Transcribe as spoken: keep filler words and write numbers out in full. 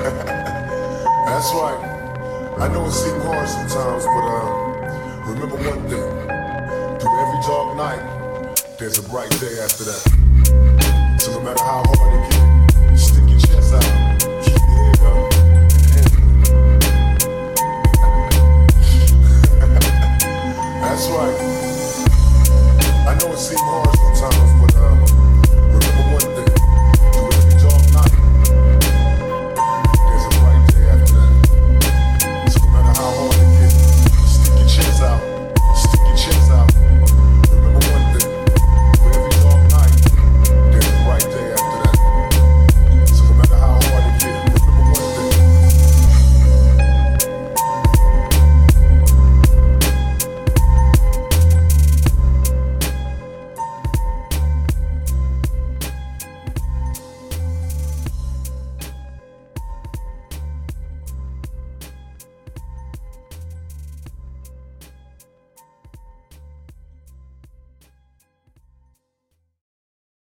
That's right. I know it seems hard sometimes, but uh, remember one thing. Through every dark night, there's a bright day after that. So no matter how hard it gets, stick your chest out.